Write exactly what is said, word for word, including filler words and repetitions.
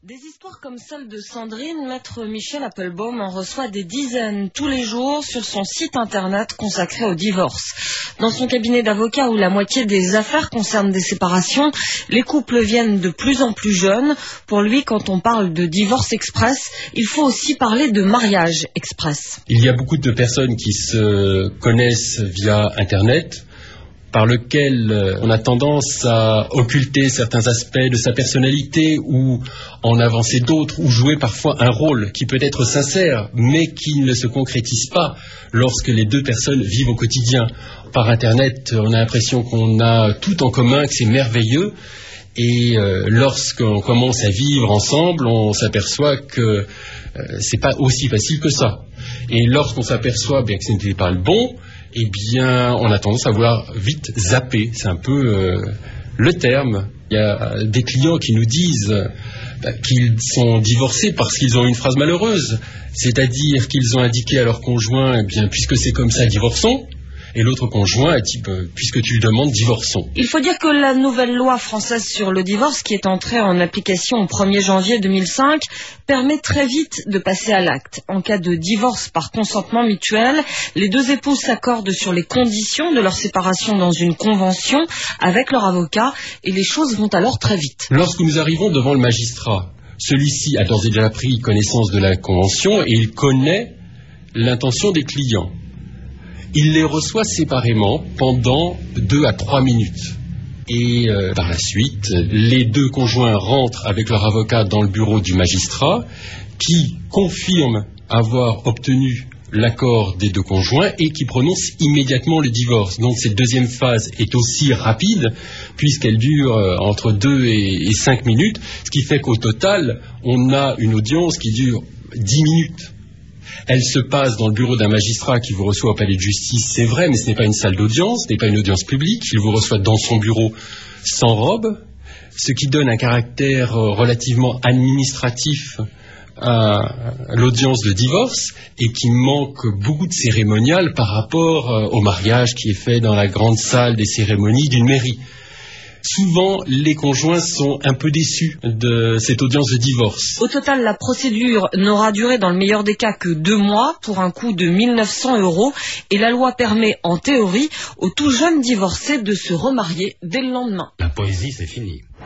Des histoires comme celle de Sandrine, maître Michel Appelbaum en reçoit des dizaines tous les jours sur son site internet consacré au divorce. Dans son cabinet d'avocat où la moitié des affaires concernent des séparations, les couples viennent de plus en plus jeunes. Pour lui, quand on parle de divorce express, il faut aussi parler de mariage express. Il y a beaucoup de personnes qui se connaissent via internet, par lequel on a tendance à occulter certains aspects de sa personnalité ou en avancer d'autres ou jouer parfois un rôle qui peut être sincère mais qui ne se concrétise pas lorsque les deux personnes vivent au quotidien. Par internet, on a l'impression qu'on a tout en commun, que c'est merveilleux, et euh, lorsqu'on commence à vivre ensemble, on s'aperçoit que euh, c'est pas aussi facile que ça. Et lorsqu'on s'aperçoit bien que ce n'était pas le bon, eh bien, on a tendance à vouloir vite zapper. C'est un peu euh, le terme. Il y a des clients qui nous disent bah, qu'ils sont divorcés parce qu'ils ont une phrase malheureuse. C'est-à-dire qu'ils ont indiqué à leur conjoint, eh bien, puisque c'est comme ça, divorçons. Et l'autre conjoint a dit, puisque tu lui demandes, divorçons. Il faut dire que la nouvelle loi française sur le divorce, qui est entrée en application au premier janvier deux mille cinq, permet très vite de passer à l'acte. En cas de divorce par consentement mutuel, les deux époux s'accordent sur les conditions de leur séparation dans une convention avec leur avocat, et les choses vont alors très vite. Lorsque nous arrivons devant le magistrat, celui-ci a d'ores et déjà pris connaissance de la convention et il connaît l'intention des clients. Il les reçoit séparément pendant deux à trois minutes. Et euh, par la suite, les deux conjoints rentrent avec leur avocat dans le bureau du magistrat qui confirme avoir obtenu l'accord des deux conjoints et qui prononce immédiatement le divorce. Donc cette deuxième phase est aussi rapide puisqu'elle dure euh, entre deux et cinq minutes, ce qui fait qu'au total, on a une audience qui dure dix minutes. Elle se passe dans le bureau d'un magistrat qui vous reçoit au palais de justice, c'est vrai, mais ce n'est pas une salle d'audience, ce n'est pas une audience publique. Il vous reçoit dans son bureau sans robe, ce qui donne un caractère relativement administratif à l'audience de divorce et qui manque beaucoup de cérémonial par rapport au mariage qui est fait dans la grande salle des cérémonies d'une mairie. Souvent, les conjoints sont un peu déçus de cette audience de divorce. Au total, la procédure n'aura duré dans le meilleur des cas que deux mois pour un coût de mille neuf cents euros et la loi permet, en théorie, aux tout jeunes divorcés de se remarier dès le lendemain. La poésie, c'est fini.